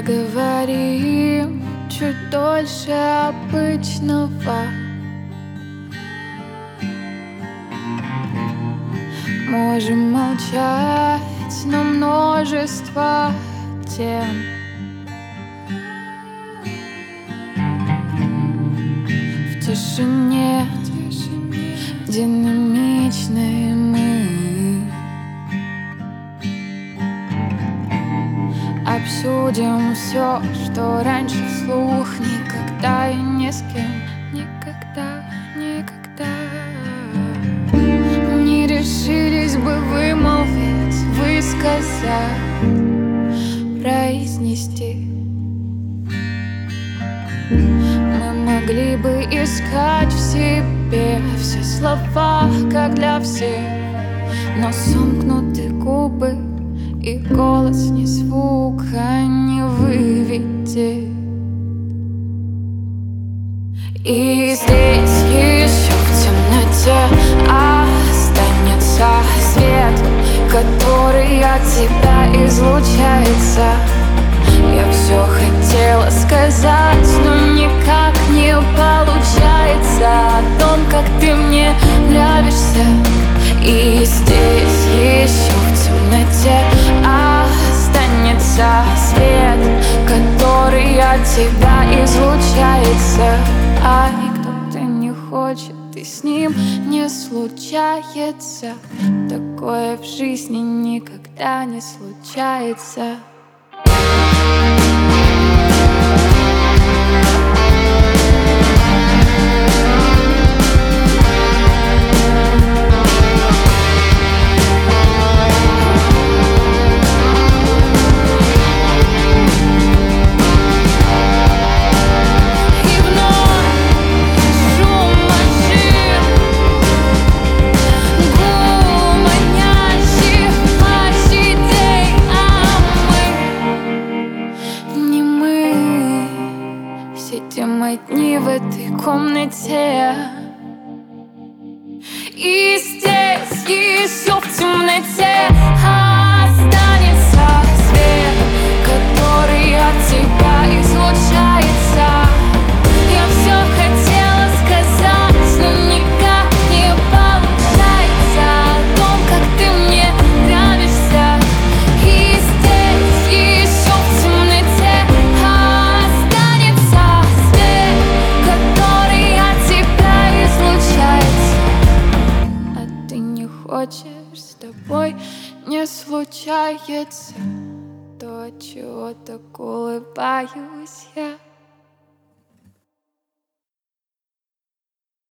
Поговорим чуть дольше обычного. Можем молчать на множество тем. В тишине динамичные мы обсудим все, что раньше вслух никогда и ни с кем. Никогда, никогда не решились бы вымолвить, высказать, произнести. Мы могли бы искать в себе все слова, как для всех, но сомкнуты губы и голос ни звука не выведет. И здесь еще в темноте останется свет, который от тебя излучается. Я все хотела сказать, но никак не получается о том, как ты мне нравишься. И здесь еще в темноте останется свет, который от тебя излучается. А кто-то не хочет, и с ним не случается. Такое в жизни никогда не случается. Сидим одни в этой комнате, и здесь еще в темноте останется свет, который от тебя излучается. Я все хотела сказать, но никак не получается о том, как ты мне нравишься. И здесь еще в темноте останется свет, который от тебя излучается. А ты не хочешь, с тобой не случается то, от чего так улыбаюсь я.